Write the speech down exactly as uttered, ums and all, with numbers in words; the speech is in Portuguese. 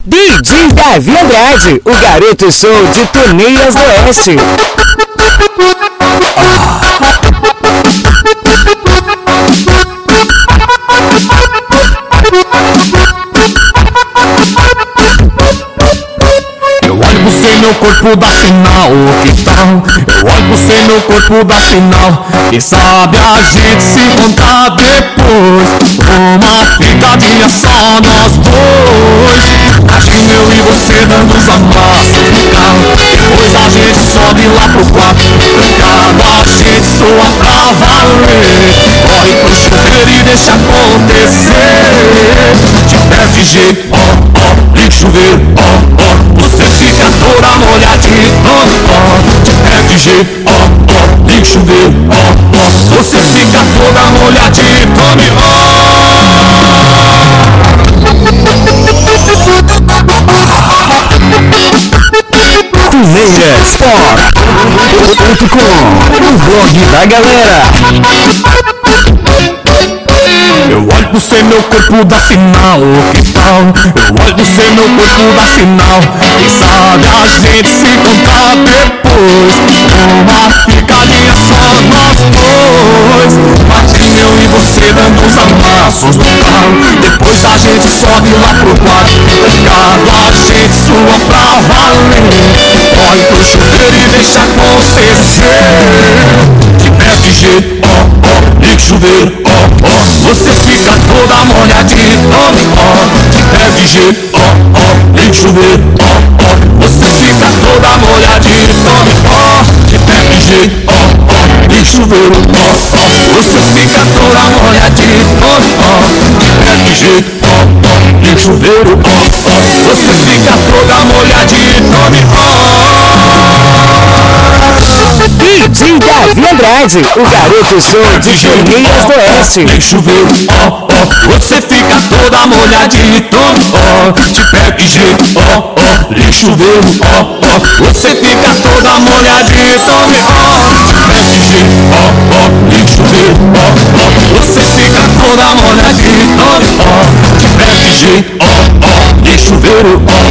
D J Davi Andrade, o garoto show de Torneiras do Oeste. Eu olho você, meu corpo dá sinal, que tal? Eu olho você, meu corpo dá sinal. Quem sabe a gente se encontrar depois, uma ficadinha só nós dois. Imagina eu e você dando os amassos no carro, depois a gente sobe lá pro quarto, trancado a gente soa pra valer. Corre pro chuveiro e deixa acontecer. De pé de jeito, ó, ó, liga o chuveiro, ó, ó. Você fica toda molhadinha, ó, ó. De pé de jeito, ó, ó, liga o chuveiro, ó, ó. Você fica toda molhadinha, tome, ó. Torneiras Sport ponto com, o blog da galera. Eu olho pro você, meu corpo dá sinal, que tal? Eu olho pro você, meu corpo dá sinal. Quem sabe a gente se encontrar depois, uma ficadinha só nós dois. Imagina eu e você dando os amassos no carro, depois a gente sobe lá pro quarto, trancado a gente sua pra valer. Corre pro chuveiro e deixa acontecer. De pé de jeito, ó, ó, liga o chuveiro, ó, ó. Você fica toda molhadinha, tome, ó. De pé de jeito, ó, ó, liga o chuveiro, ó, ó. Você fica toda molhadinha, tome, ó. De pé de jeito, ó, ó, liga o chuveiro, ó, ó. Você fica toda molhadinha, tome, ó. De pé de jeito, ó, ó, liga o chuveiro, ó, ó. Você fica toda molhadinha, tome, ó. D J Davi Andrade, o garoto show de Torneiras do Oeste. Liga o chuveiro, ó, ó. Você fica toda molhadinha, tome, ó. De pé de jeito, ó, ó. Liga o chuveiro, ó, ó. Você fica toda molhadinha, tome, ó. De pé de jeito, ó, ó. Liga o chuveiro, ó, ó. Você fica toda molhadinha, tome, ó. De pé de jeito, ó, ó. Liga o chuveiro, ó,